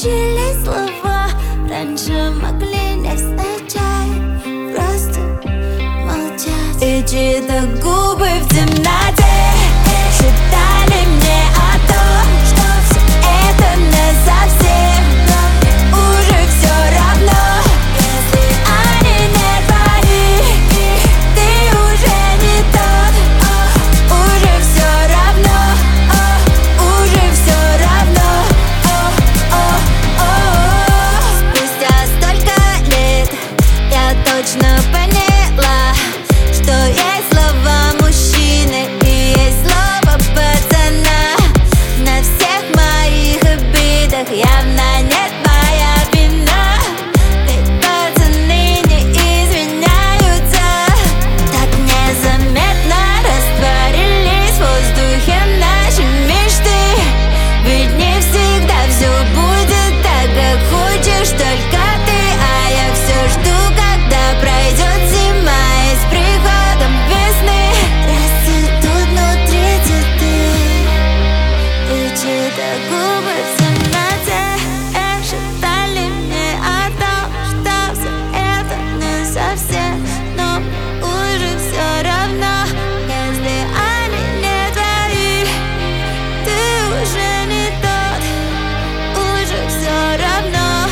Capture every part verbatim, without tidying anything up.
учили слова, раньше могли не встречать, просто молчать. И чьи-то губы в темноте шептали мне о том, что все это не совсем, но мне уже все равно, если они не твои, ты уже не тот. О, уже все равно, о, уже все равно. О, о, о. Спустя столько лет я точно поняла, что есть слова мужчины и есть слово пацана. На всех моих обидах явно нет моя вина, ведь пацаны не извиняются. Так незаметно растворились в воздухе наши мечты, ведь не всегда все будет так, как хочешь только ты. А я все жду, когда пройдет зима, и с приходом весны расцветут внутри цветы. И чьи-то губы в темноте шептали мне о том, что все это не совсем, но мне уже все равно, если они не твои, ты уже не тот. Уже все равно,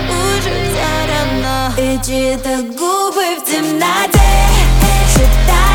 уже все равно. И чьи-то губы в темноте шептали